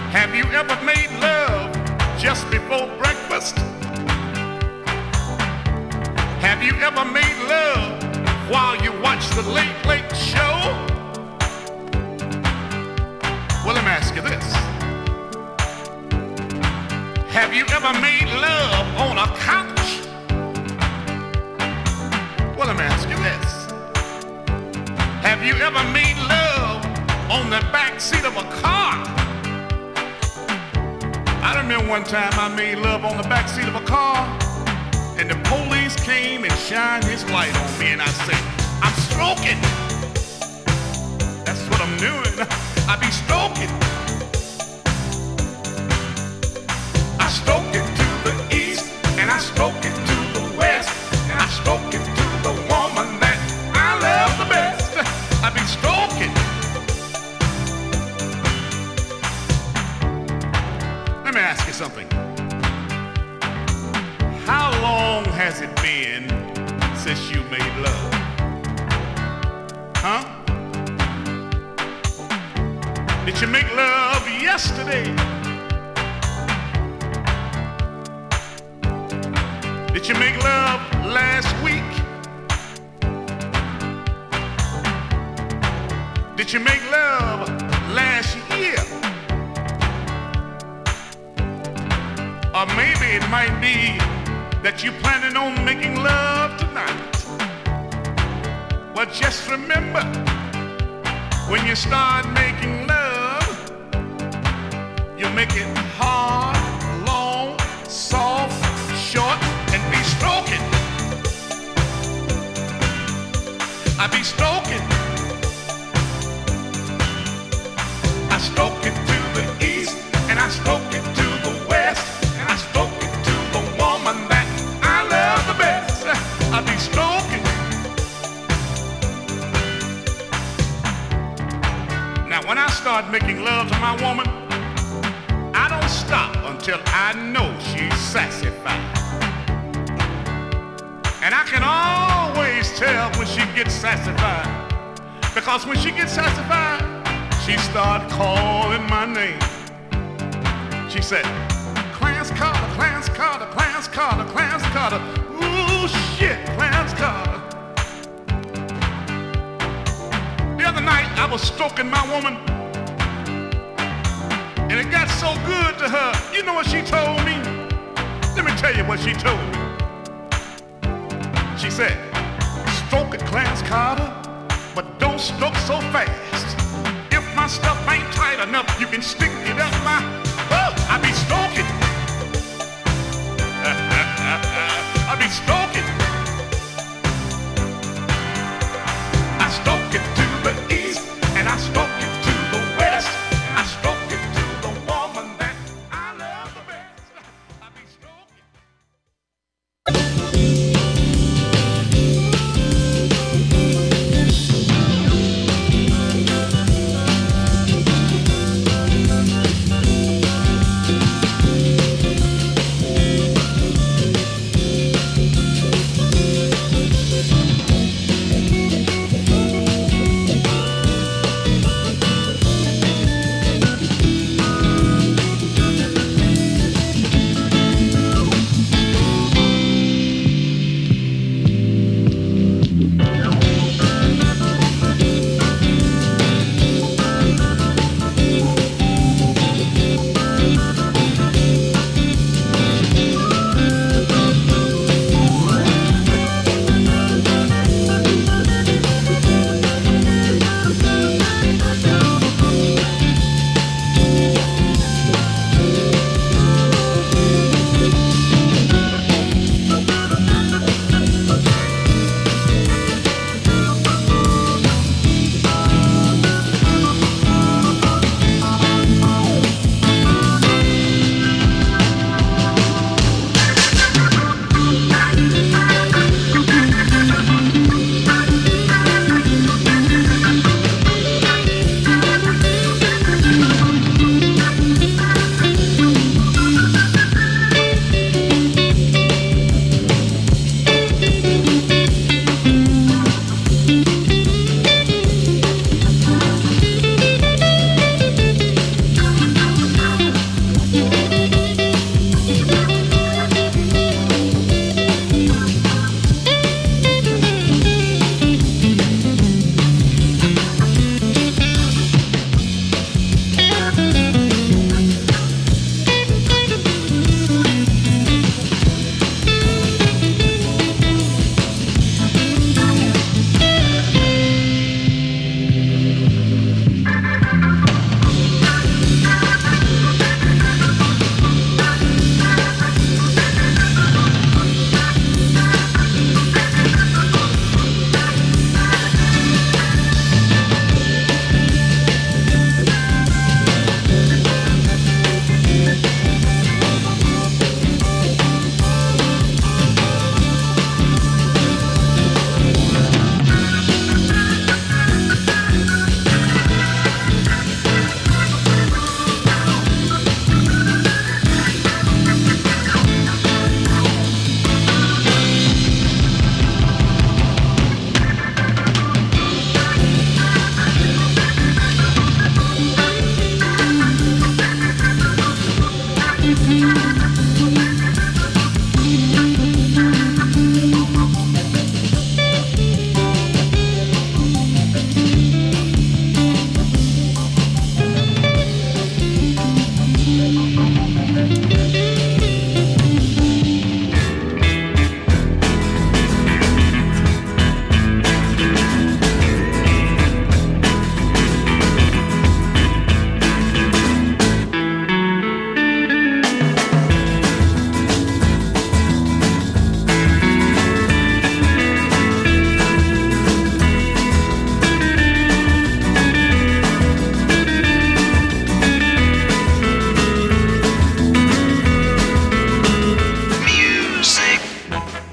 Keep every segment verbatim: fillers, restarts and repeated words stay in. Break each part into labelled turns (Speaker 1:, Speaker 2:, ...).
Speaker 1: Have you ever made love just before breakfast? Have you ever made love while you watch the Late Late Show? Well, let me ask you this. Have you ever made love on a couch? Well, let me ask you this. Have you ever made love on the back seat of a car? I remember one time I made love on the back seat of a car, and the police came and shined his light on me, and I said, I'm stroking. That's what I'm doing. I be stroking. I stroke it to the east, and I stroke it to the west, and I stroke it to the woman that I love the best. I be stroking. Let me ask you something. How long has it been since you made love? Huh? Did you make love yesterday? Did you make love last week? Did you make love last year? Or maybe it might be that you're planning on making love tonight. Well, just remember, when you start making love, you make it hard, long, soft, short, and be stroking. I be stroking. I stroke it to the east, and I stroke it to the west, and I stroke it to the woman that I love the best. I be stroking. Now, when I start making love to my woman, I don't stop until I know she's satisfied. And I can always tell when she gets satisfied, because when she gets satisfied, she started calling my name. She said, Clarence Carter, Clarence Carter, Clarence Carter, Clarence Carter. Ooh, shit, Clarence Carter. The other night, I was stroking my woman, and it got so good to her. You know what she told me? Let me tell you what she told me. She said, stroke it, Clarence Carter, but don't stroke so fast. If my stuff ain't tight enough, you can stick it up my, oh, I be stroking. I be stroking. I stroke it to the east, and I stroke it to the west. I stroke it to the woman that I love the best. I be stroking.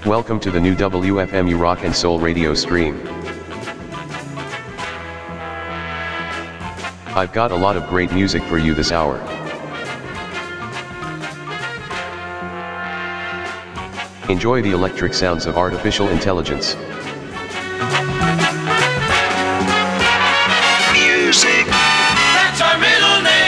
Speaker 2: Welcome to the new W F M U Rock and Soul radio stream. I've got a lot of great music for you this hour. Enjoy the electric sounds of artificial intelligence.
Speaker 3: Music. That's our middle name.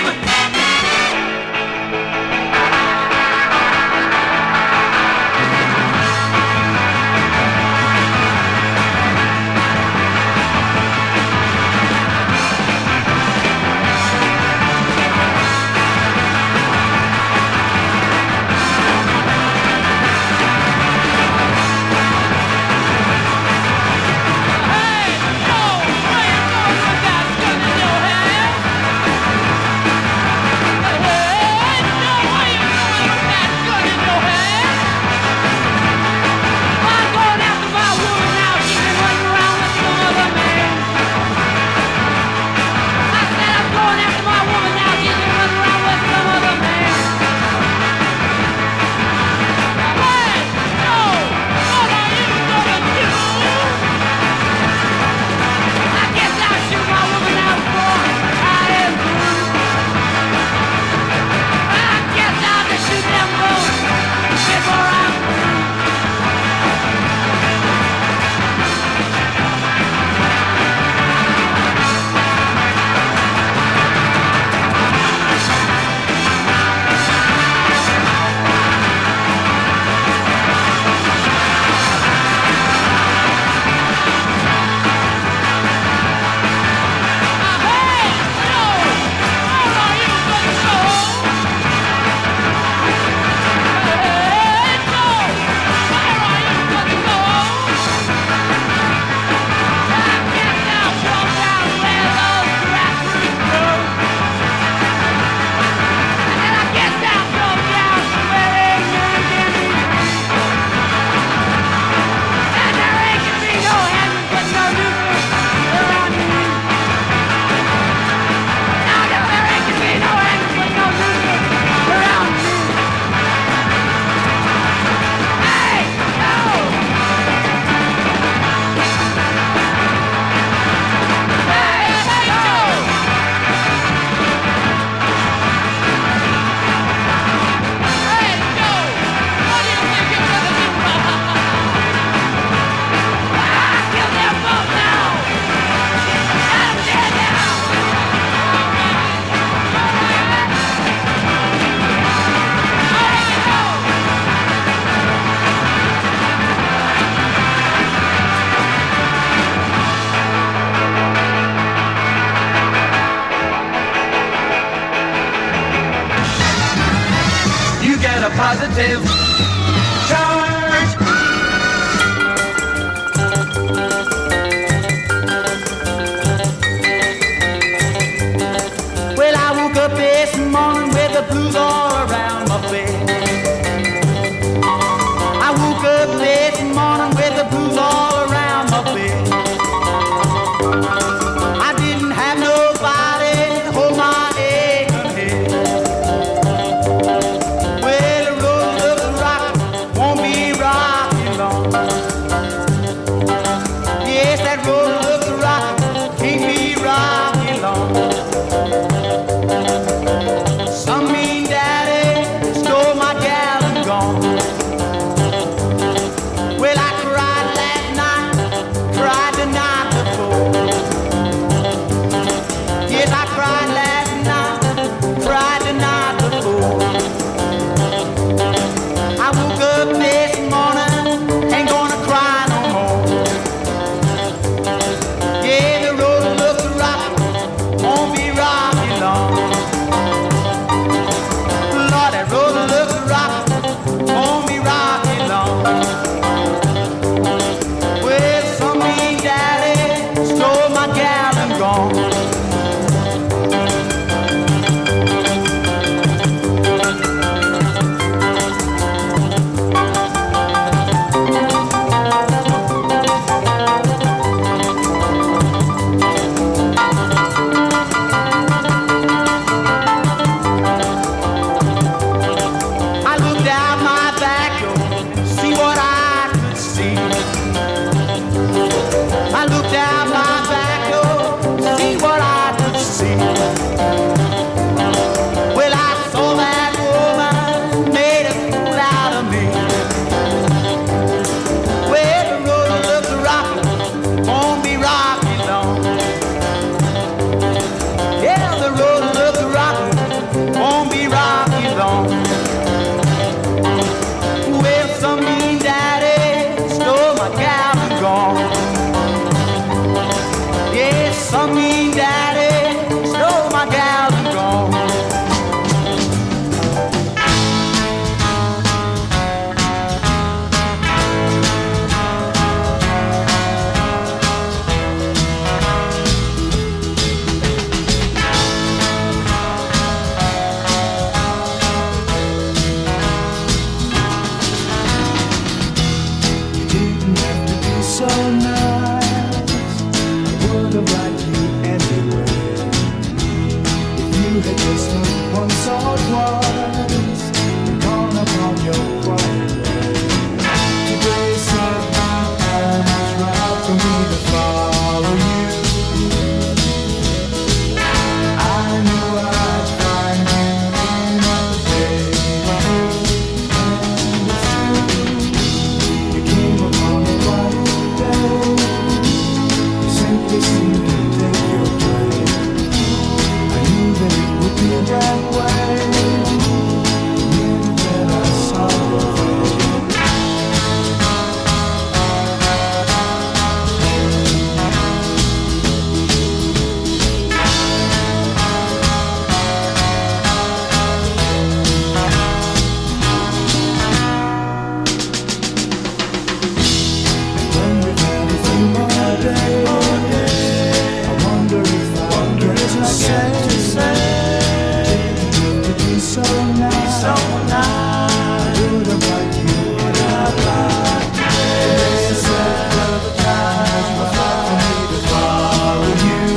Speaker 3: Positive charge. Well, I woke up this morning with the blues all around my bed. I woke up this morning with the blues all around my bed. I didn't have nobody to hold my aching head. Some mean daddy
Speaker 4: had just looked once or twice, gone upon your quiet way. Today said my time was right for me to follow you. I knew I'd find you in the day, and it's true. You came upon a quiet day. You simply seemed to take your place. I knew that it would be that way. The minute that I saw your face. When we've had a few more days, I wonder if I wonder if I get to say, to be so nice, so nice. I would have liked you, would have liked you. Today said that the time was right for me to follow you.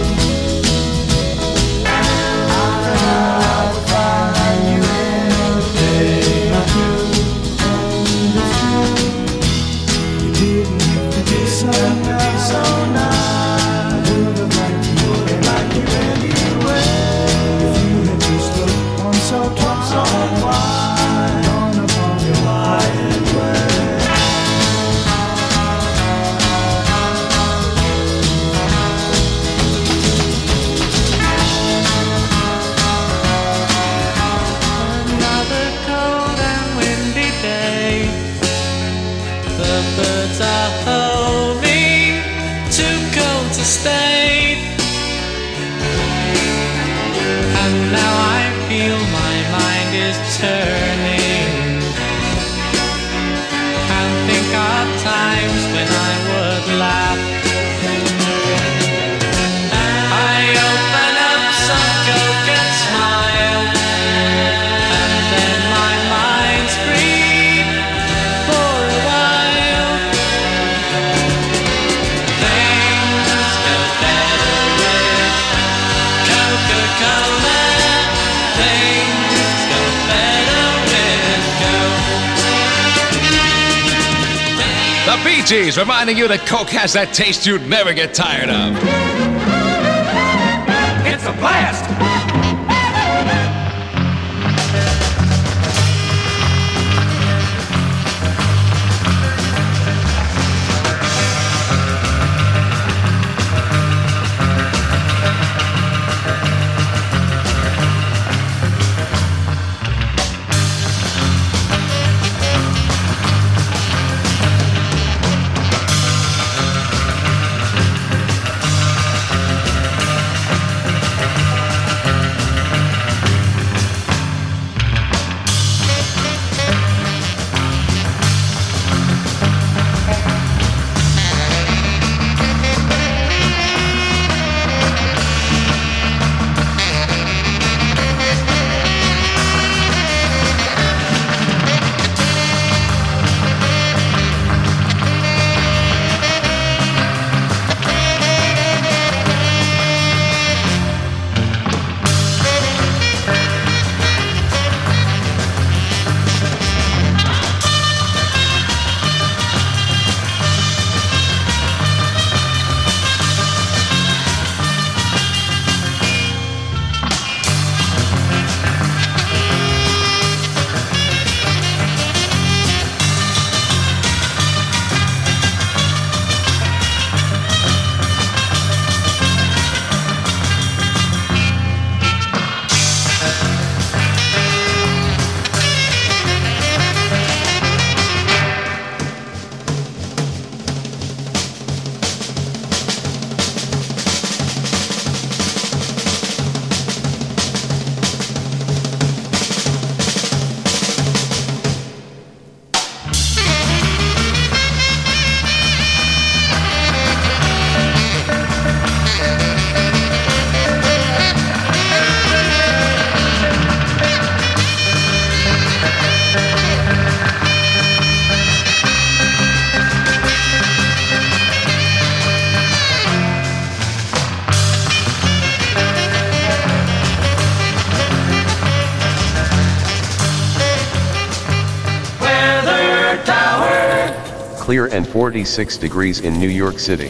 Speaker 4: I knew I would find you in a day or two, and it's true. You didn't have to be so nice, so nice. I would have liked you, would have liked you anyway. If you had just looked once or twice, gone upon your quiet way.
Speaker 5: Another cold and windy day. The birds are hoping too cold to stay. And now I feel my mind is turning, and think of times when I would laugh. I open up some Coke and smile, and then my mind's free for a while. Things go better with Coca-Cola. Things go better with Coke.
Speaker 6: The Bee Gees reminding you that Coke has that taste you'd never get tired of.
Speaker 7: It's a blast!
Speaker 2: clear and forty-six degrees in New York City.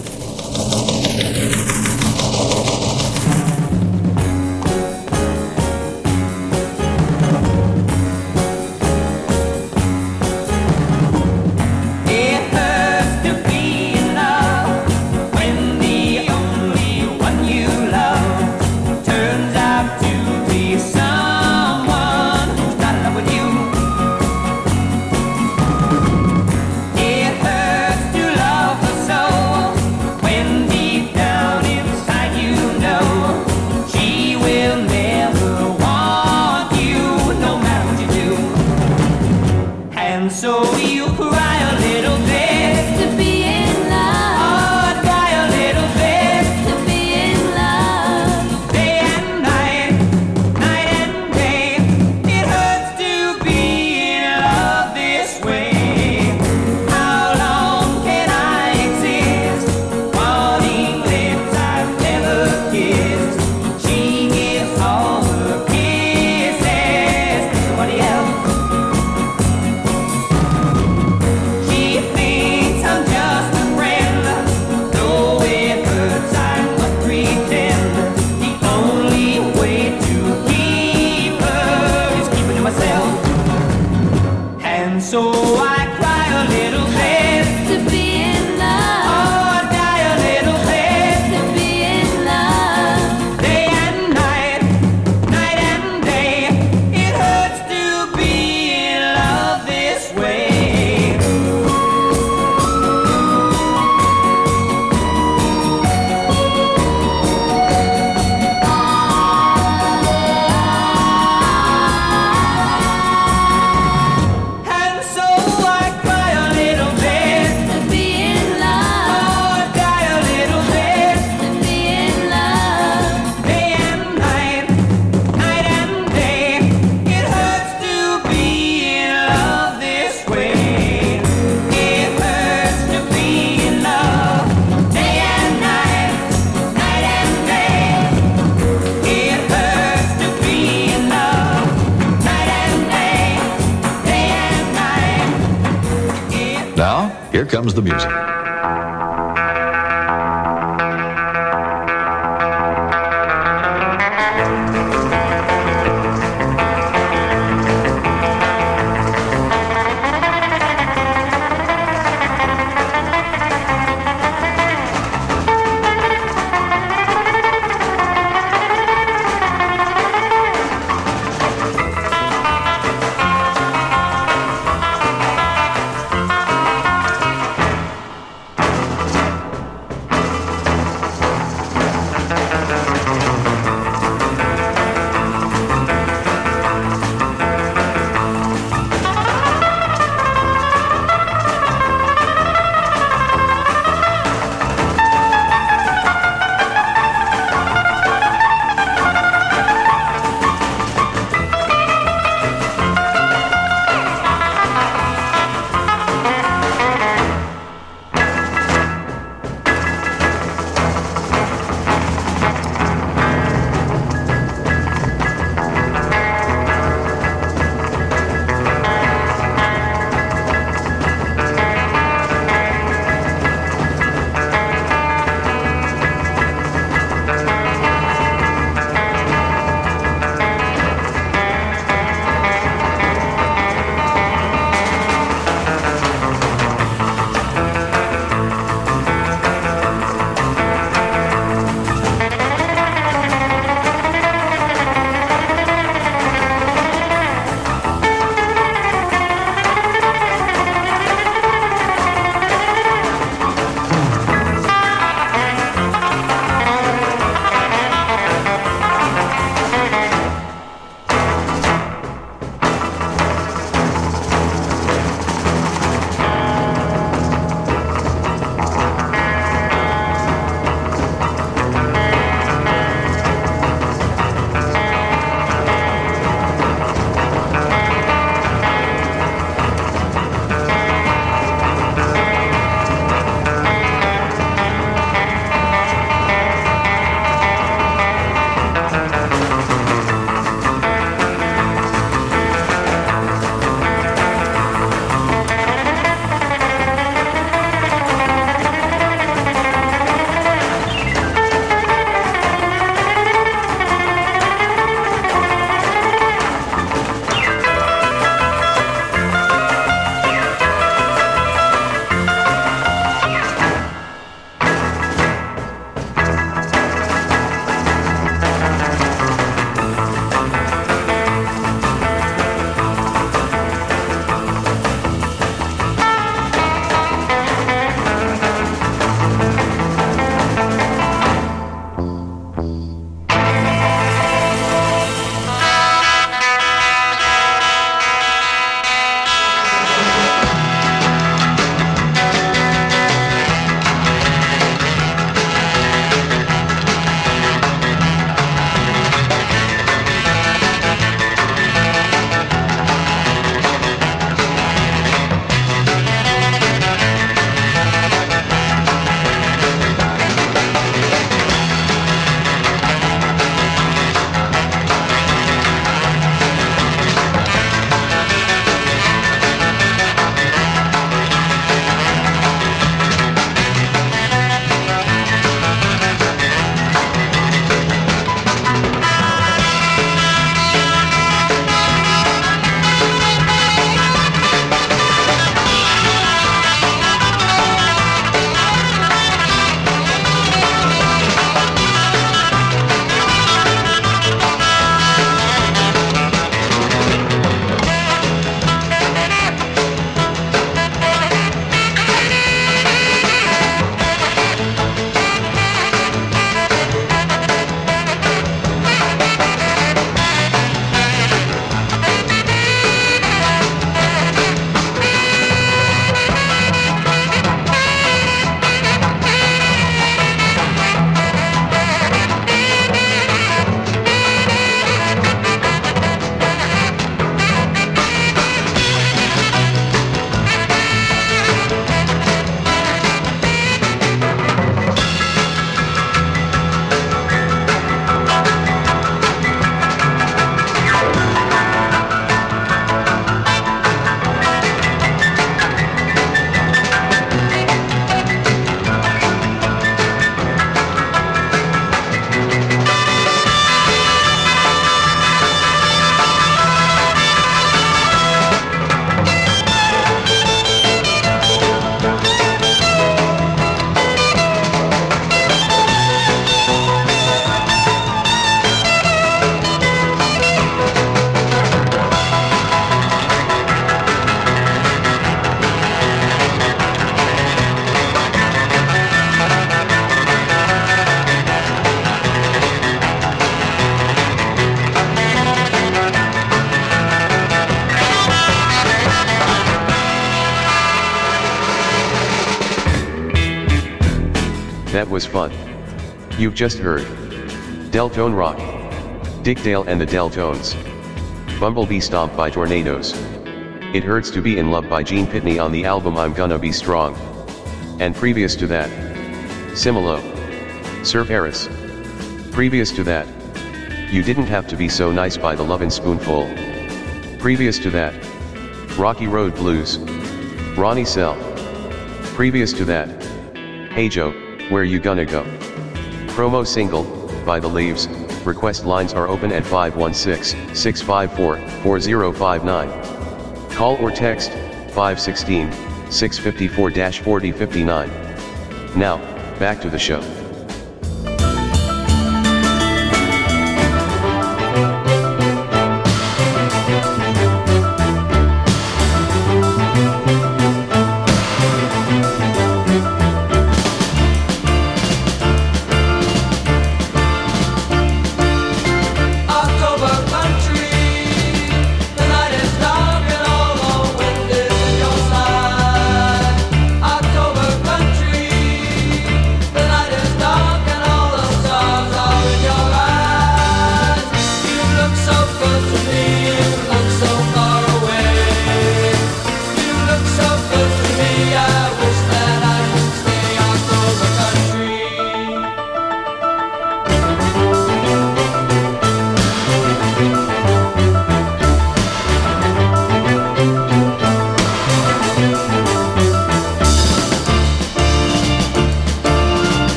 Speaker 7: Here comes the music.
Speaker 2: That was fun. You've just heard Deltone Rock, Dick Dale and the Deltones, Bumblebee Stomp by Tornadoes, It Hurts to Be in Love by Gene Pitney on the album I'm Gonna Be Strong. And previous to that, Similo, Sir Paris. Previous to that, You Didn't Have to Be So Nice by The Lovin' Spoonful. Previous to that, Rocky Road Blues, Ronnie Sell. Previous to that, Hey Joe, Where You Gonna Go? Promo single, by The Leaves. Request lines are open at five one six, six five four, four zero five nine. Call or text, five one six, six five four, four zero five nine. Now, back to the show.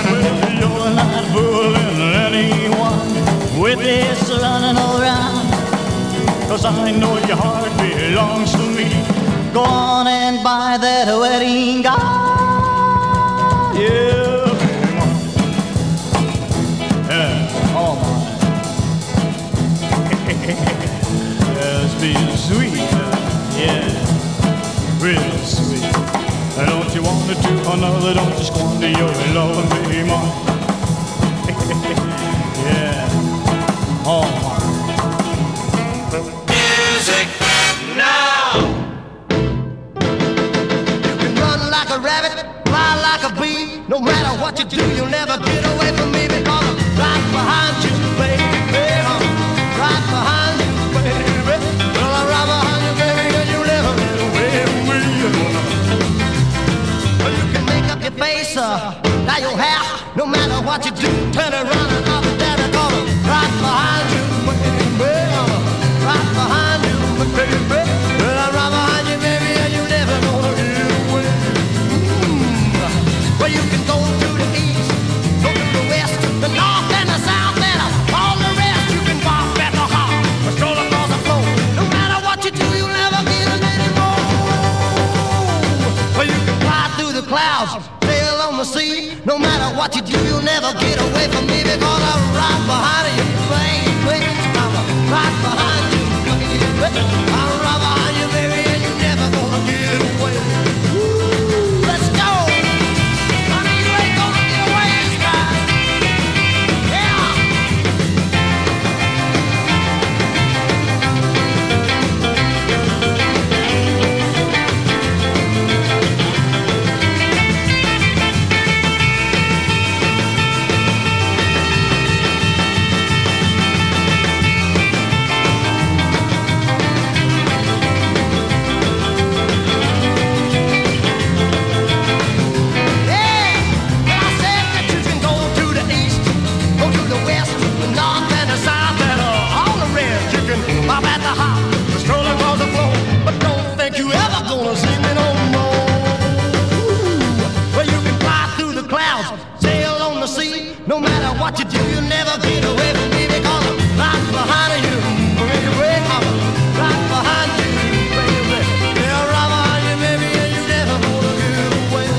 Speaker 3: With this running around, 'cause I know your heart belongs to me. Go on and buy that wedding gown. Yeah, baby. Yeah, oh my. Yes, be sweet, yeah, real sweet. Don't you want to do another? Don't you squander your love with me, ma. Yeah, oh my.
Speaker 8: Music now.
Speaker 3: You can run like a rabbit, fly like a bee. No matter what you do, you'll never get away from me because I'm right behind you, baby. I'm right behind you, baby. Well, I'm right behind you, baby, and you'll never get away from me. Well, you can make up your face, uh, dye your hair. No matter what you do, turn around and up and down because I'm right behind you, baby. I'm right behind you, baby. Well, I'm right behind you, baby, and you're never gonna get away. Mm. Well, you can go to the east, go to the west, the north and the south, and all the rest. You can walk at the heart, or stroll across the floor. No matter what you do, you'll never get it anymore. Well, you can fly through the clouds, sail on the sea. No matter what you do, you'll never get away from me because I'm right behind you, baby. I'm right behind you, baby. I'm right behind you, baby, and you're never gonna get away. Woo, let's go. Honey, you ain't gonna get away this time. Yeah. No matter what you do, you'll never get away from me because I'm right behind you, baby. I'm right behind you, baby. Yeah, right behind you, baby, and you're never gonna get away.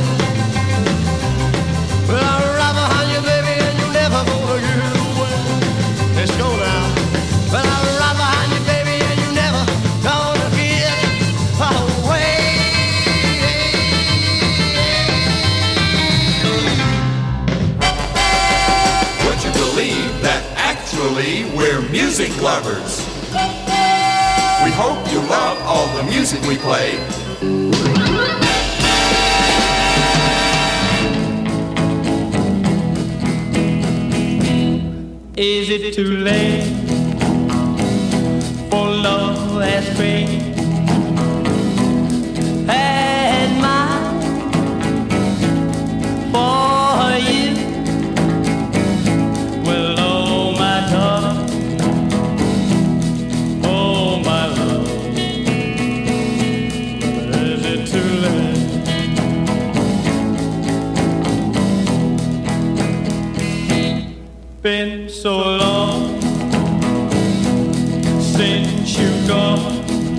Speaker 3: Well, I'm right behind you, baby, and you're never gonna get away. Let's go now. Well, I'm right behind you, baby, and you're never gonna get away.
Speaker 8: That actually we're music lovers. We hope you love all the music we play.
Speaker 5: Is it too late for love has faded? Had mine for you. Well, oh my darling, oh my love, is it too late? Been so long since you've gone.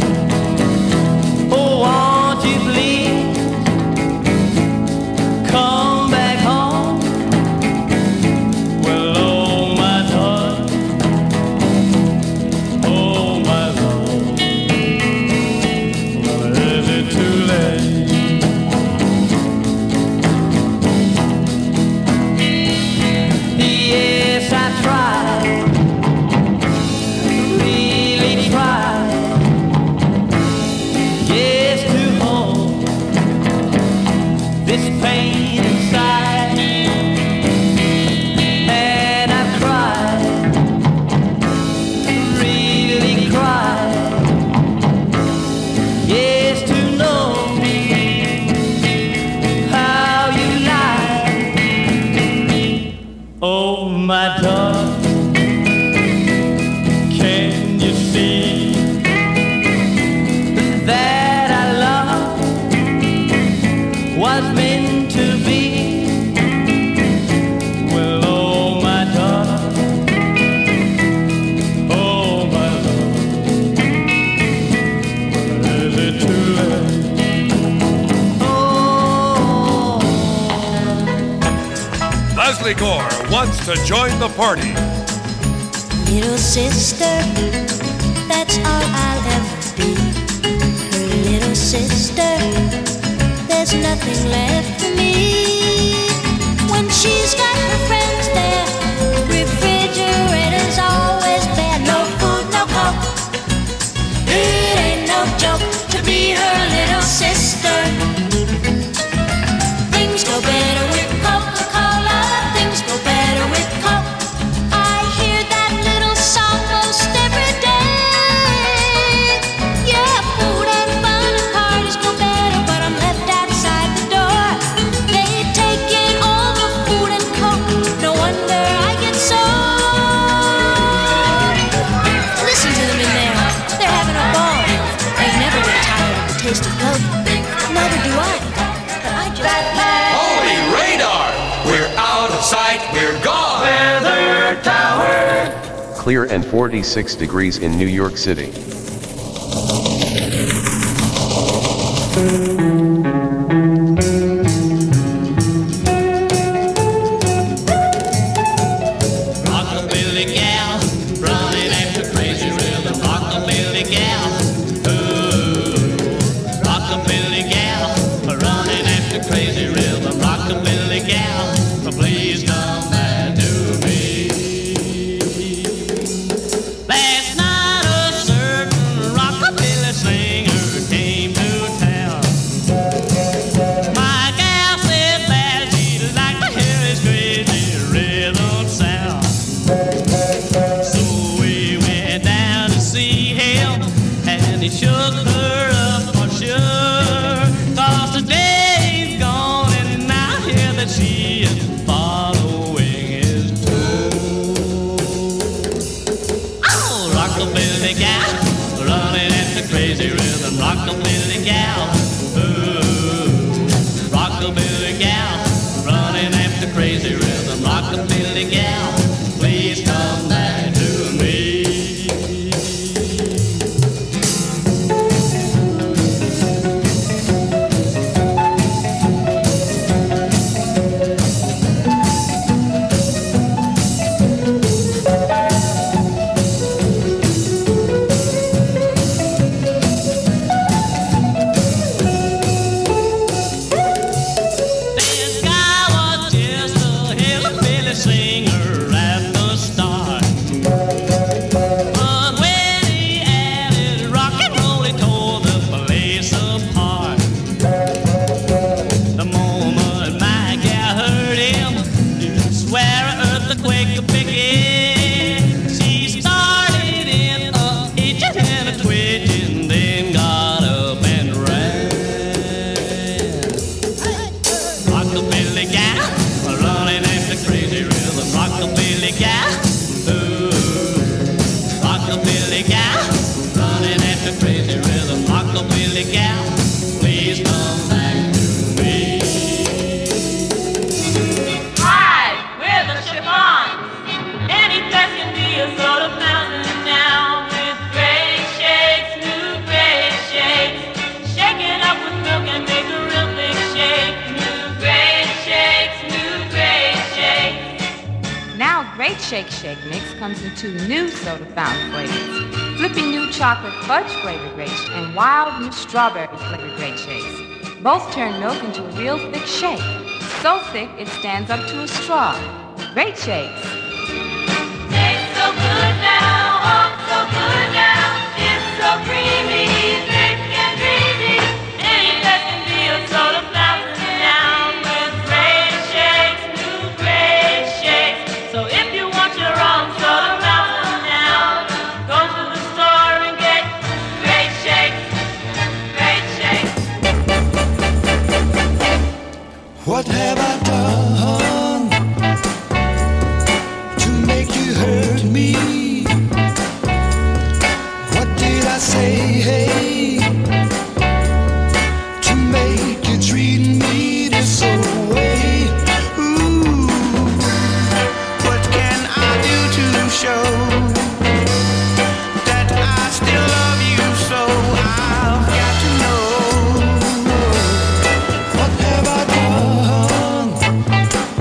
Speaker 5: Oh, won't you please come back home? Well, oh my darling, oh my love, well, is it too late? Yes, I tried, really tried, yes, to hold this pain inside, and I've cried, really cried, yes, to know how you lie. Oh, my darling, can you see that our love was meant to be? Well, oh, my darling, oh, my love,
Speaker 9: Leslie Gore wants to join the party.
Speaker 10: Little sister, that's all I'll ever be. Her little sister, there's nothing left for me. When she's got her friends there, refrigerator's always bare. No food, no coke. It ain't no joke to be her little sister. Things go better with Coca-Cola. Things go better with Coke. I hear that little song most every day. Yeah, food and fun and parties go better, but I'm left outside the door. They take in all the food and Coke. No wonder I get sore. Listen to them in there. They're having a ball. They never get tired of the taste of Coke. Neither do I. But I just...
Speaker 8: Holy radar! We're out of sight, we're gone! Weather Tower!
Speaker 2: Clear and forty-six degrees in New York City.
Speaker 5: Rockabilly gal, running after crazy rhythm. Rockabilly gal, ooh. Rockabilly gal, running after crazy rhythm. Rockabilly gal, please come back to me. Last night a certain rockabilly singer came to town. My gal said that she'd like to hear his crazy rhythm sound. So we went down to see him, and he shook her up for sure. 'Cause today he's gone, and I hear that she is following his tour. Oh, rockabilly gal, running after crazy rhythm. Rockabilly gal, ooh. Rockabilly gal, running after crazy rhythm. Rockabilly gal, please come back to me. This guy was just a hillbilly singer at the start. But when he added rock and roll, he tore the place apart. The moment my gal heard him, you swear an earthquake could begin. She started in a itching and a twitching, then got up and ran. Rockabilly gal, running after crazy rhythm. Rockabilly gal, ooh. Rockabilly gal, running after crazy rhythm. Rockabilly gal, please come back to me. Hi, we're the Chiffons. Any place can be a sort of mountain now, with great shakes, new great shakes. Shake it up with milk and make a real big shake. New great shakes, new great shakes.
Speaker 11: Now Great Shake Shake Mix comes in two new soda fountain flavors. Flippy new chocolate fudge flavored Great Shake and wild new strawberry flavored Great Shakes. Both turn milk into a real thick shake. So thick it stands up to a straw. Great Shakes.
Speaker 10: Tastes so good now, oh so good now. It's so creamy, thick and dreamy. Any that can be a soda fountain now, with great shakes, new great shakes. So if you want your own soda fountain now, go to the store and get great shakes, great shakes.
Speaker 4: What have I done to make you hurt me? What did I say, hey, to make you treat me this way? Ooh, what can I do to show that I still love you so? I've got to know. What have I done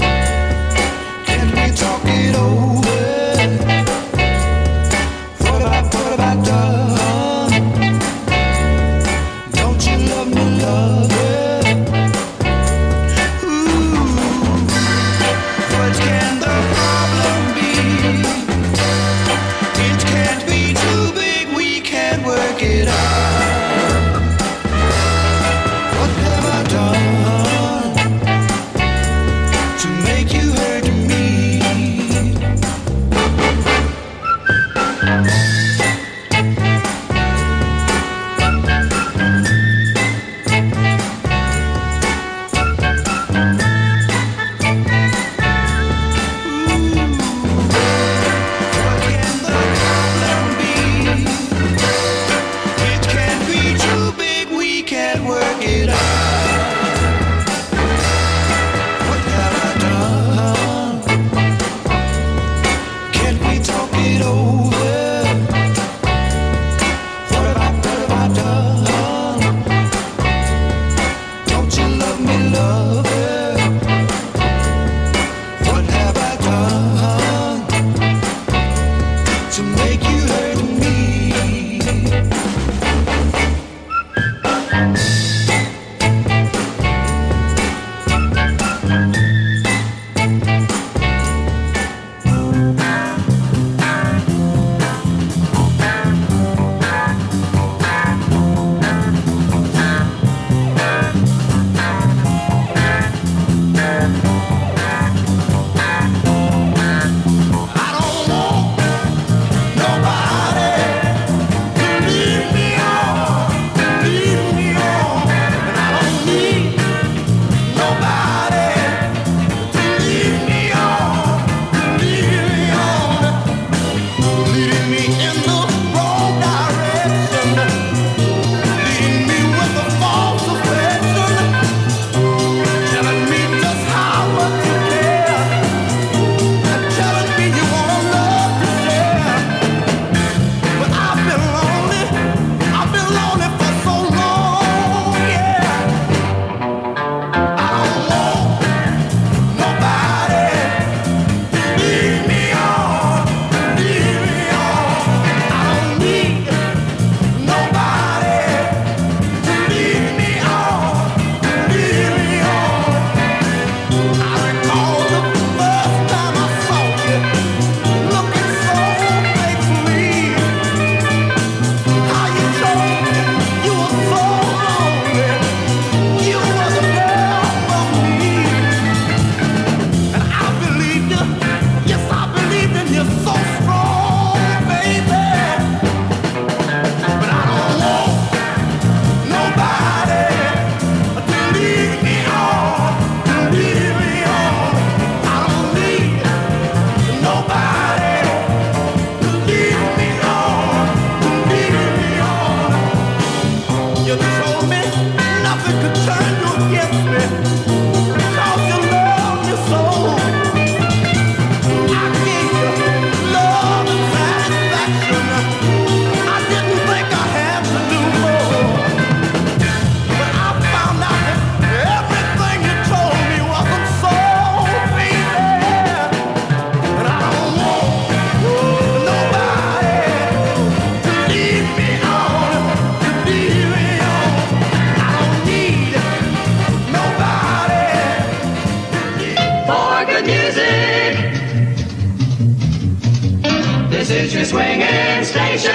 Speaker 12: Future Swinging Station.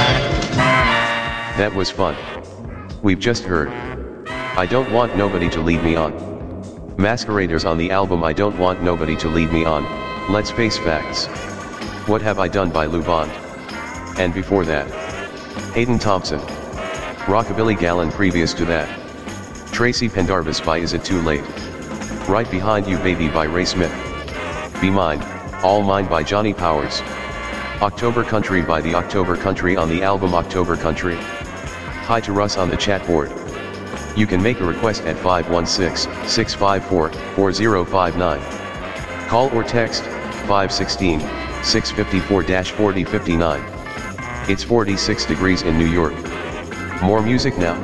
Speaker 2: That was fun. We've just heard I Don't Want Nobody to Lead Me On. Masqueraders on the album I Don't Want Nobody to Lead Me On, Let's Face Facts. What Have I Done by Lou Bond. And before that, Hayden Thompson. Rockabilly Gallon previous to that. Tracy Pendarvis by Is It Too Late. Right Behind You Baby by Ray Smith. Be Mine, All Mine by Johnny Powers. October Country by The October Country on the album October Country. Hi to Russ on the chat board. You can make a request at five one six, six five four, four zero five nine. Call or text five one six, six five four, four zero five nine. It's forty-six degrees in New York. More music now.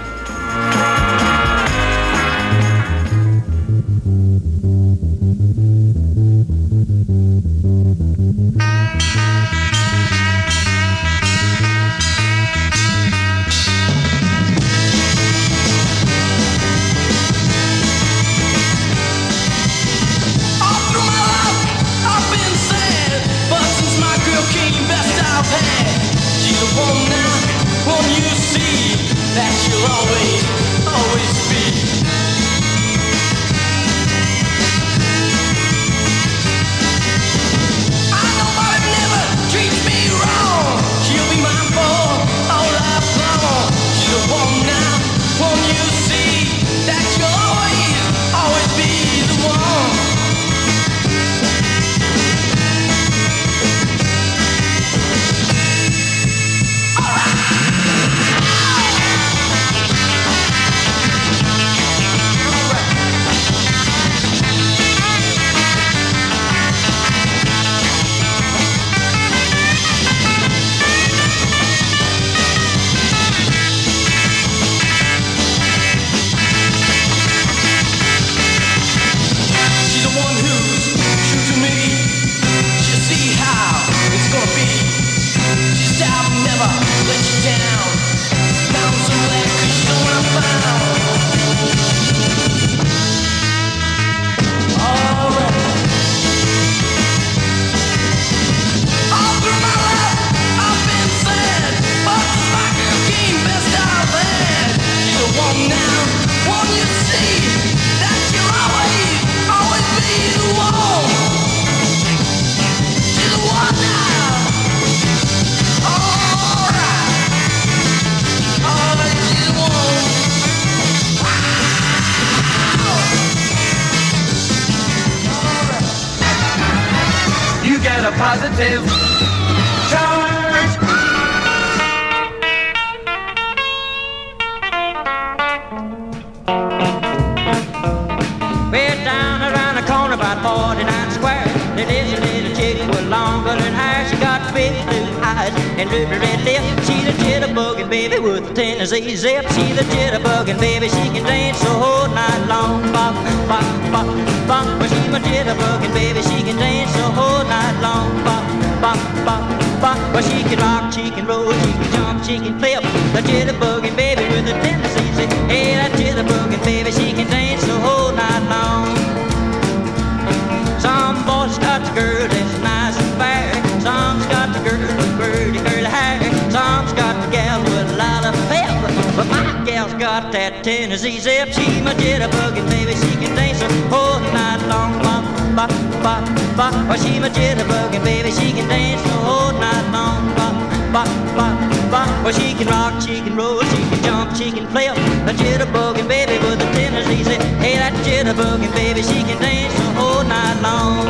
Speaker 12: Positive charge.
Speaker 5: We're down around the corner about forty-nine Square. There is a little chick with long golden hair. She got big blue eyes and little red lips. She's a jitterbugging baby with a Tennessee zip. She's a jitterbugging baby. She can dance the whole night long. Bop, bop, bop, bop. But she's my jitterbugging baby. She can dance the whole night long. Bop, bop, bop, bop. Well, she can rock, she can roll, she can jump, she can flip. The jitterbugging baby with a Tennessee zip. Hey, that jitterbugging baby. She can dance the whole night long. Some boys got the girl that's nice and fair. Some's got the girl with curly, curly hair. Some's got the gal with a lot of pep. But my gal's got that Tennessee zip. She's my jitterbugging baby. She can dance the whole night long. Bop, bop, bop, bop. Well, she's my jitterbugging baby. She can dance the whole night long. Bop, bop, bop, bop. Well, she can rock, she can roll, she can jump, she can flip. A jitterbugging baby with a Tennessee zip. Hey, that jitterbugging baby. She can dance the whole night long.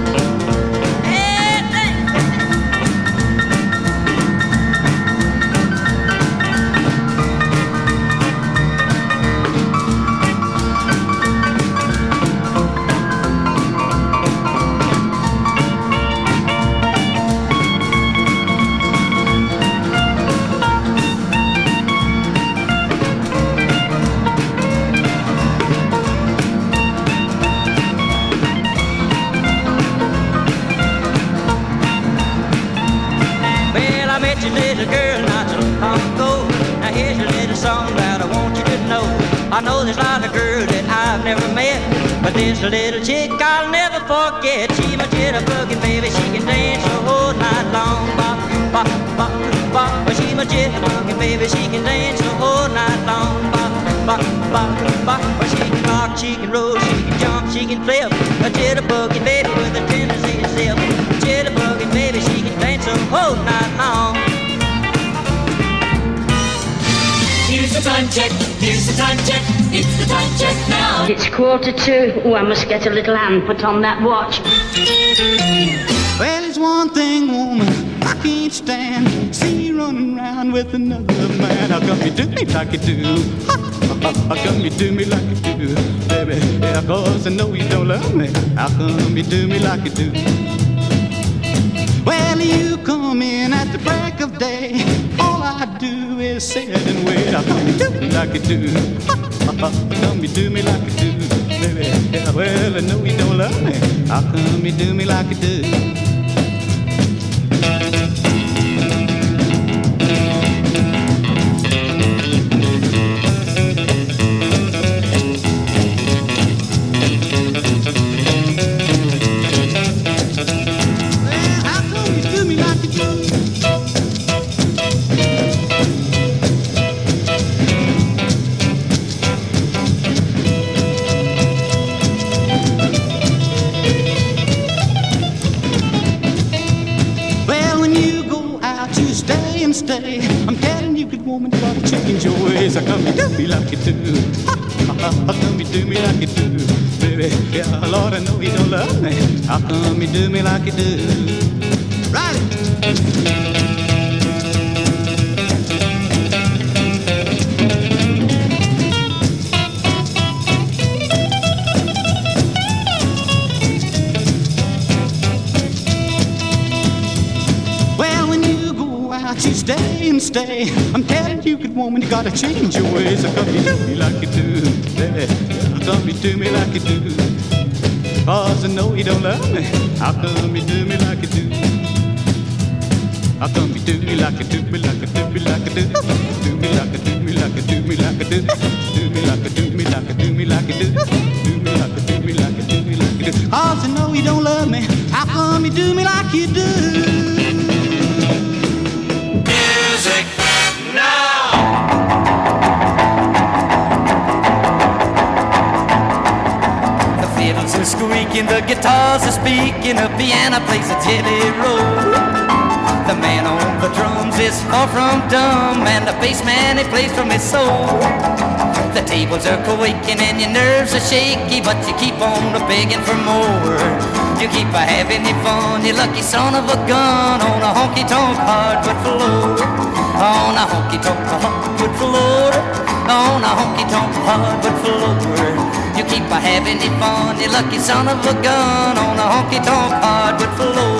Speaker 5: I know there's a lot of girls that I've never met, but this little chick I'll never forget. She's my jitterbugging baby. She can dance the whole night. night long. Bop, bop, bop, bop. Well, she's my jitterbug, baby, she can dance the whole night long. Bop, bop, bop, bop. Well, she can rock, she can roll, she can jump, she can flip. A jitterbug, baby, with a tendency to zip. Jitterbug, baby, she can dance the whole night long.
Speaker 13: Here's the time check, here's the time check, it's the time check now.
Speaker 14: It's quarter two. Oh, I must get a little hand put on that watch.
Speaker 4: Well, it's one thing, woman, I can't stand. See you running around with another man. How come you do me like you do? How come you do me like you do, baby? Yeah, 'cause I know you don't love me. How come you do me like you do? Well, you come in at the break of day. All I do is sit and wait. How come you do me like you do? How come you do me like you do, baby? Yeah, well, I know you don't love me. How come you do me like you do? Stay. I'm telling you, good woman, you gotta change your ways. How come you do me like you do? How come you do me like you do, baby? Yeah, Lord, I know you don't love me. How come you do me like you do? Right. You stay and stay. I'm telling you, good woman, you gotta change your ways. How come you do me like you do, baby? How come you do me like you do? 'Cause I know you don't love me. How come you do me like you do? How come you do me like you do me like you do me like you do? Do me like you do me like you do me like you do? Do me like you do me like you do me like you do? Do me like you do me like you do me like you do? 'Cause I know you don't love me. How come you do me like you do?
Speaker 12: Music now!
Speaker 5: The fiddles are squeaking, the guitars are speaking, the piano plays a jelly roll. The man on the drums is far from dumb, and the bass man, he plays from his soul. The tables are quaking and your nerves are shaky, but you keep on begging for more. You keep a having your fun, you lucky son of a gun, on a honky-tonk hardwood floor. On a honky-tonk hardwood floor. On a honky-tonk hardwood floor. You keep a having your fun, you lucky son of a gun, on a honky-tonk hardwood floor.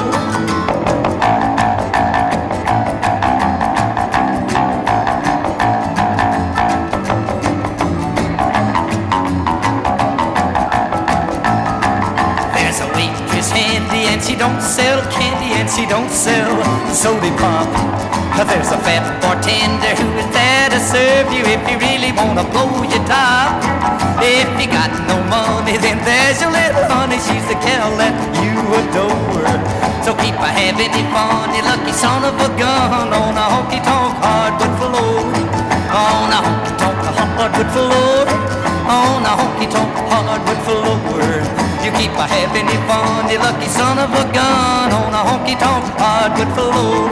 Speaker 5: And she don't sell candy and she don't sell soda pop. There's a fat bartender who is there to serve you if you really wanna blow your top. If you got no money, then there's your little honey, she's the gal that you adore. So keep a having your fun, you lucky son of a gun, on a honky-tonk hardwood floor. On a honky-tonk hardwood floor. On a honky-tonk hardwood floor. You keep a having your fun, you lucky son of a gun, on a honky-tonk hardwood floor.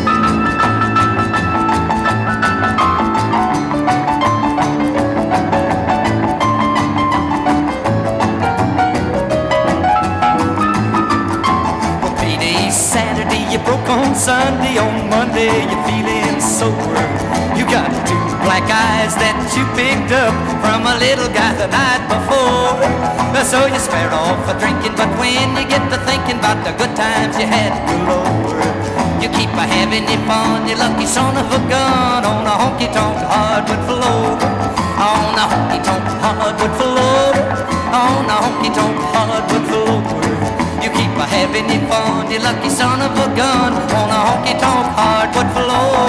Speaker 5: Well, payday's Saturday, you broke on Sunday, on Monday you're feeling sore. You got two black eyes that you picked up from a little guy the night before. So you spare off for drinking, but when you get to thinking about the good times you had galore, you keep a having your fun, you lucky son of a gun, on a honky-tonk hardwood floor. On a honky-tonk hardwood floor. On a honky-tonk hardwood floor. You keep a having your fun, you lucky son of a gun, on a honky-tonk hardwood floor.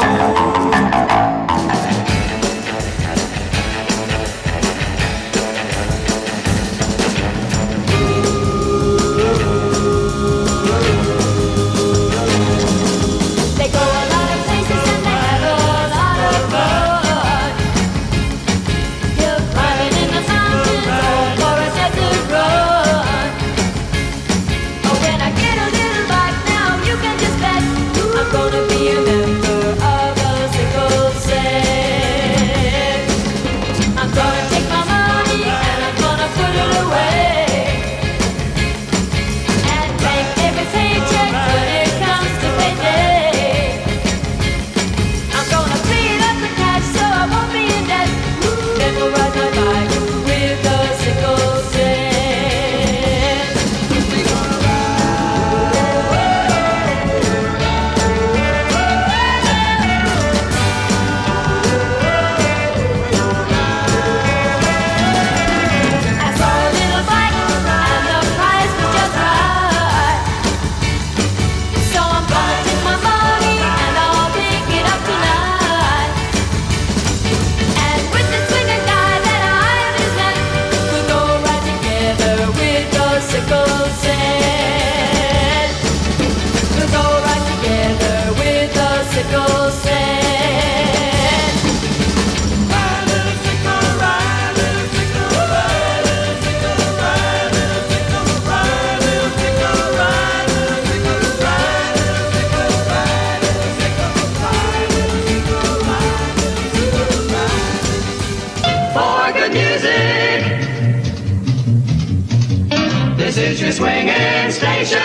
Speaker 12: This is your swinging station.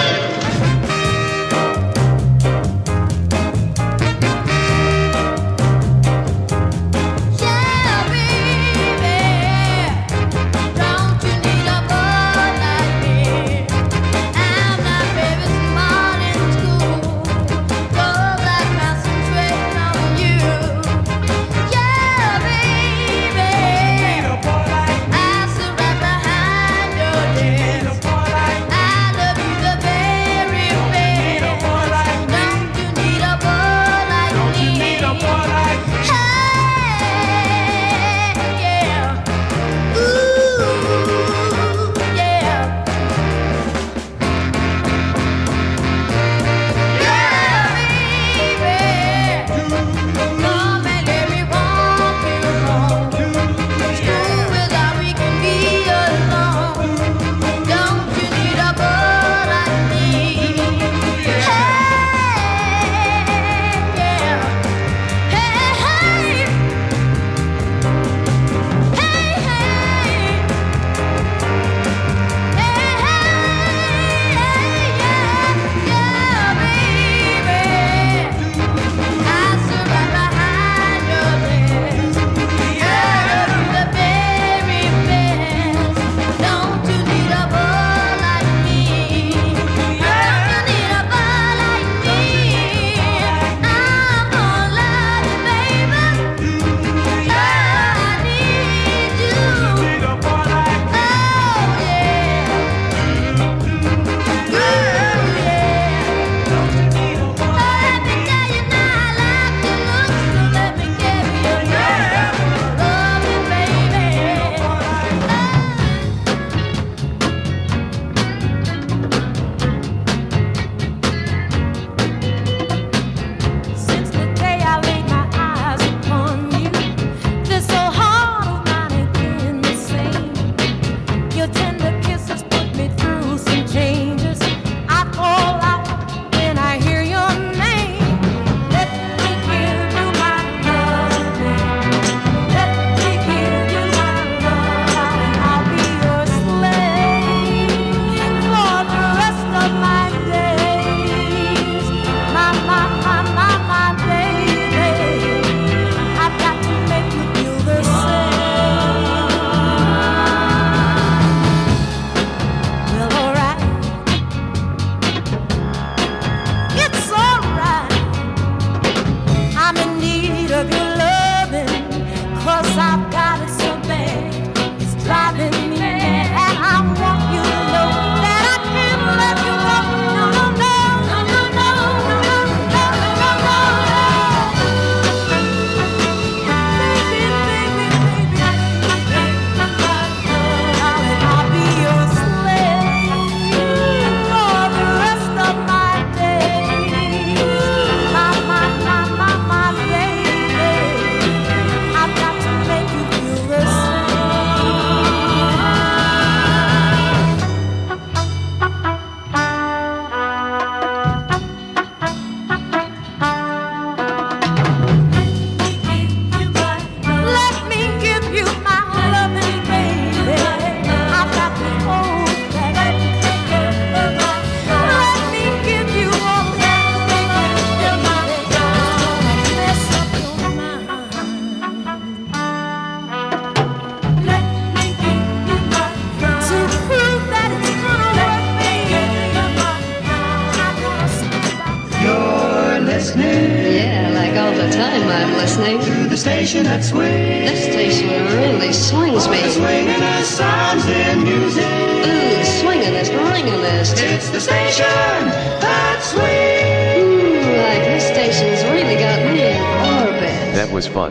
Speaker 15: listening to the station that swings. This station really swings me.
Speaker 12: Swingin'est sounds in music.
Speaker 15: Ooh, swingin'est, ringin'est.
Speaker 12: It's the station that swings.
Speaker 15: Ooh, like this station's really got me in orbit.
Speaker 2: That was fun.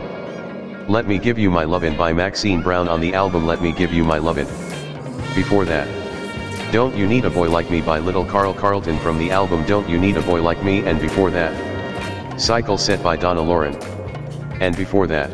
Speaker 2: Let Me Give You My Lovin' by Maxine Brown on the album Let Me Give You My Lovin'. Before that, Don't You Need a Boy Like Me by Little Carl Carlton from the album Don't You Need a Boy Like Me, and before that, Cycle Set by Donna Lauren. And before that,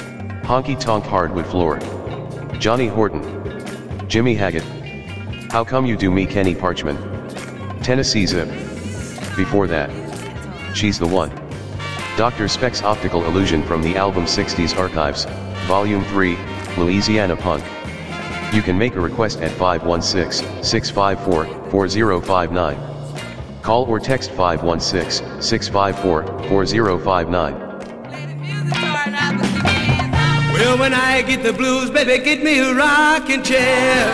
Speaker 2: Honky Tonk Hardwood Floor, Johnny Horton, Jimmy Haggett, How Come You Do Me Kenny Parchman, Tennessee Zip. Before that, She's the One, Doctor Speck's Optical Illusion from the album sixties Archives, Volume three, Louisiana Punk. You can make a request at five one six, six five four, four zero five nine. Call or text five one six, six five four, four zero five nine.
Speaker 16: Well, when I get the blues, baby, get me a rocking chair.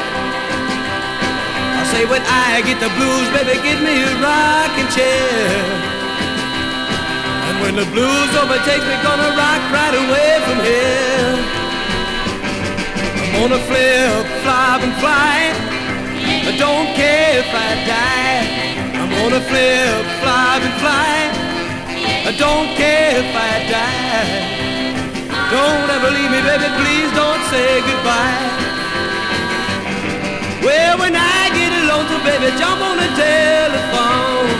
Speaker 16: I say when I get the blues, baby, get me a rocking chair. And when the blues overtakes me, gonna rock right away from here. I'm gonna flip, flop and fly. I don't care if I die. I'm gonna flip, flop and fly. I don't care if I die. Don't ever leave me, baby, please don't say goodbye. Well, when I get lonesome, baby, jump on the telephone.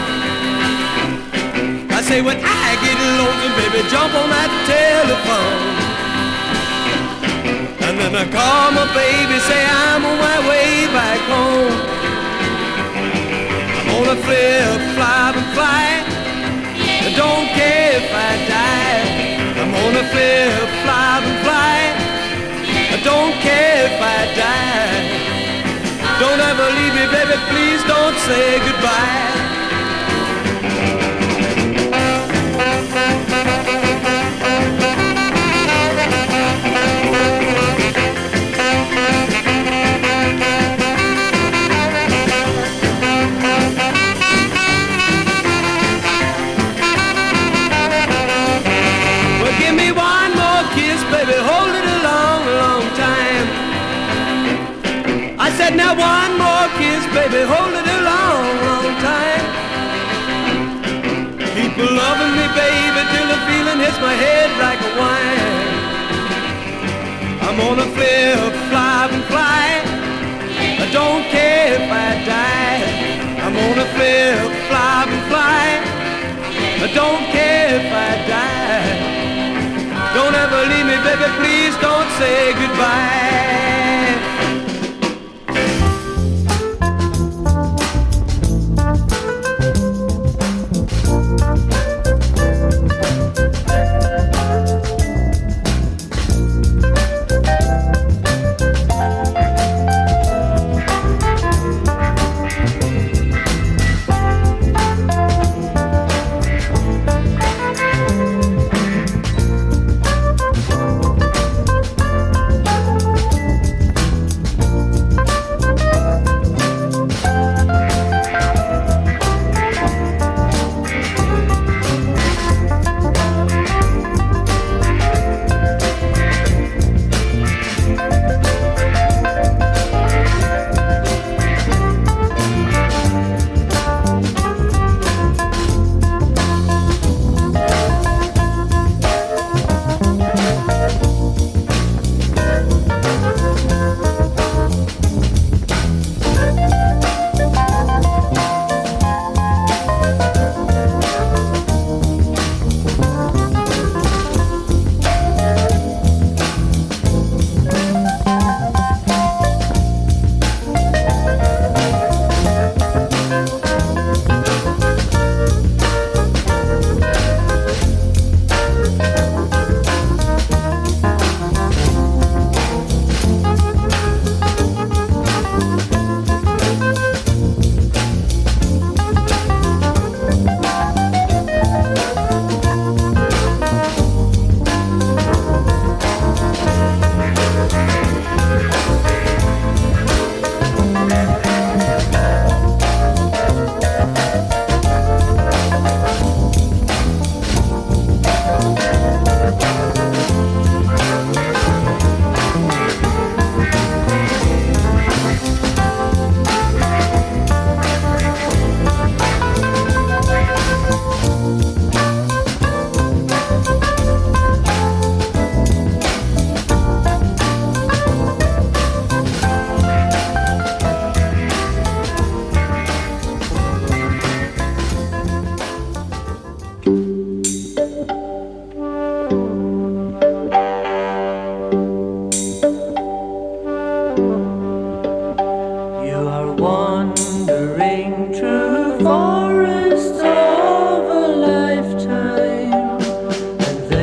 Speaker 16: I say when I get lonesome, baby, jump on that telephone. And then I call my baby, say I'm on my way back home. I'm gonna flip, flop and fly. I don't care if I die. I'm gonna flip, flop and fly. I don't care if I die. Don't ever leave me, baby, please don't say goodbye. Baby, hold it a long, long time. I said now one more kiss, baby, hold it a long, long time. Keep loving me, baby, till the feeling hits my head like a wine. I'm gonna flip, flop and fly. I don't care if I die. I'm gonna flip, flop and fly. I don't care if I die. Don't ever leave me, baby, please don't say goodbye.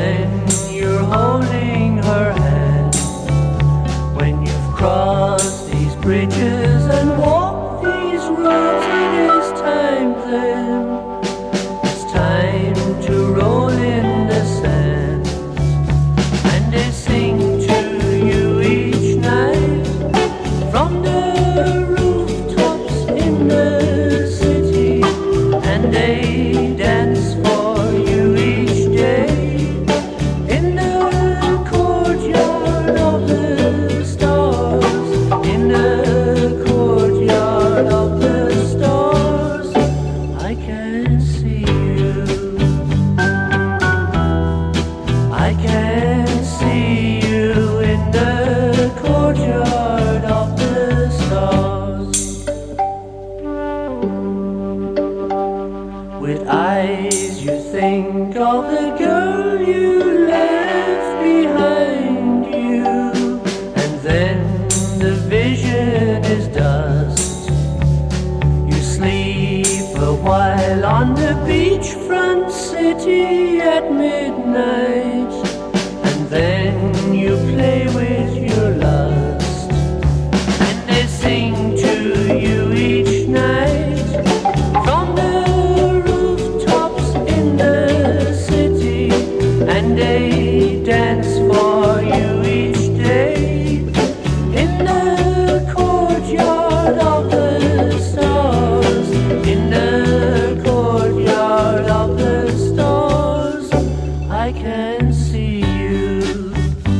Speaker 4: Crossed grows, it is time then. It's time to roll in the sand, and they sing to you each night from the rooftops in the city, and they dance for you each day in the courtyard of the stars, in the courtyard of the stars. I can see you, I can see you in the courtyard of the stars. With eyes you think of the girl you left behind you, and then the vision is dust. You sleep a while on the beachfront city at midnight, and then you play with your lust, and they sing to you each night from the rooftops in the city, and they dance for you each day in the courtyard of the stars, in the courtyard of the stars. I can see you,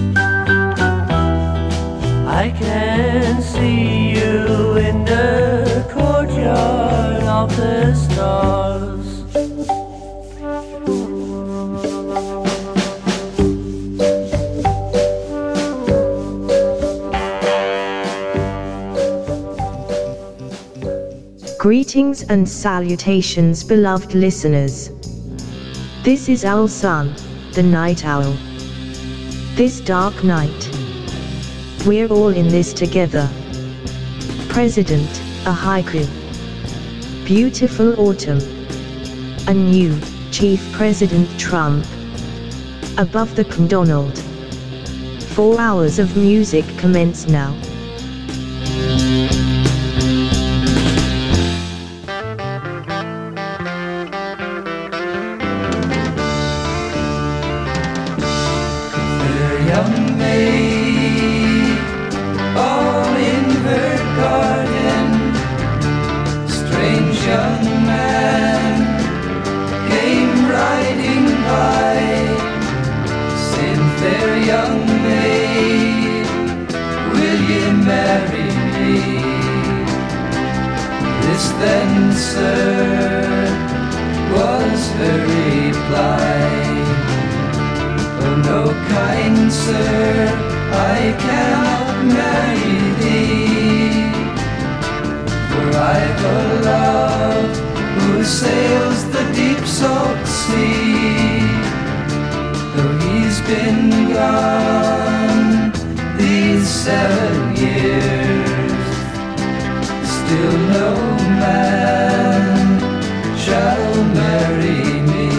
Speaker 4: I can see you in the courtyard of the stars.
Speaker 17: Greetings and salutations, beloved listeners. This is Owl Sun, the Night Owl. This dark night, we're all in this together. President, a haiku. Beautiful autumn. A new Chief President Trump. Above the Condonald. Four hours of music commence now.
Speaker 4: Young maid, all in her garden, strange young man came riding by, saying, fair young maid, will ye marry me? This then, sir, was her reply. Oh no, kind sir, I cannot marry thee, for I've a love who sails the deep salt sea. Though he's been gone these seven years, still no man shall marry me.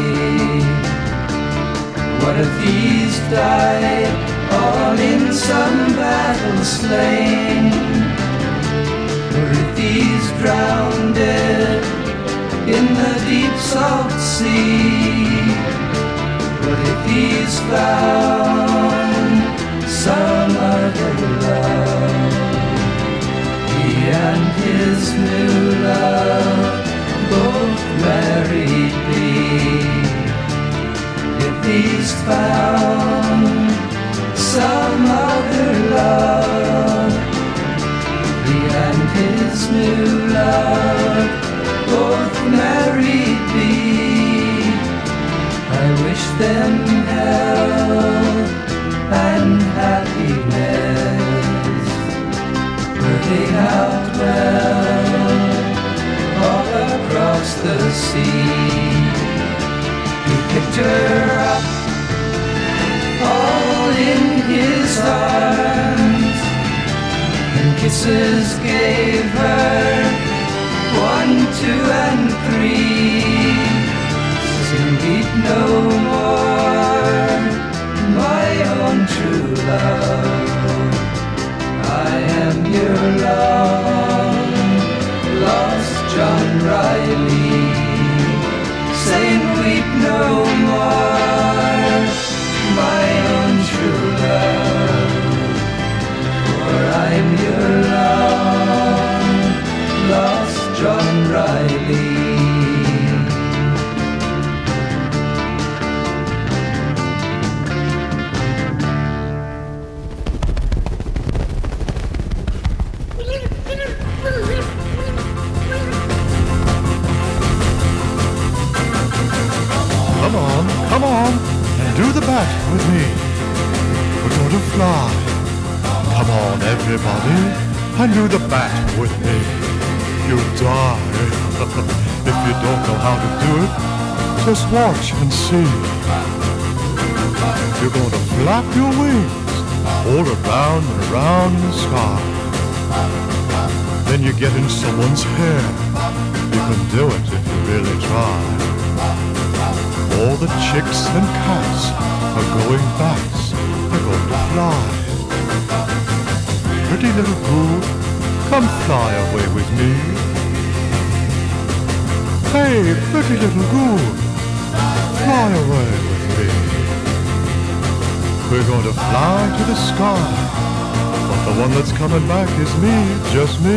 Speaker 4: What if he's died all in some battle slain? Or if he's drowned in the deep salt sea? What if he's found some other love? He and his new love both married me. If he's found some other love, he and his new love both married me. I wish them health and happiness, working out well all across the sea. He picked her up all in his arms, and kisses gave her one, two, and three. Says indeed no more, my own true love. I am your long lost
Speaker 18: with me. We're going to fly. Come on, everybody, and do the bat with me. You'll die if you don't know how to do it. Just watch and see. You're going to flap your wings all around and around in the sky. Then you get in someone's hair. You can do it if you really try. All the chicks and cats are going fast. They're going to fly. Pretty little boo, come fly away with me. Hey, pretty little boo, fly away with me. We're going to fly to the sky, but the one that's coming back is me, just me.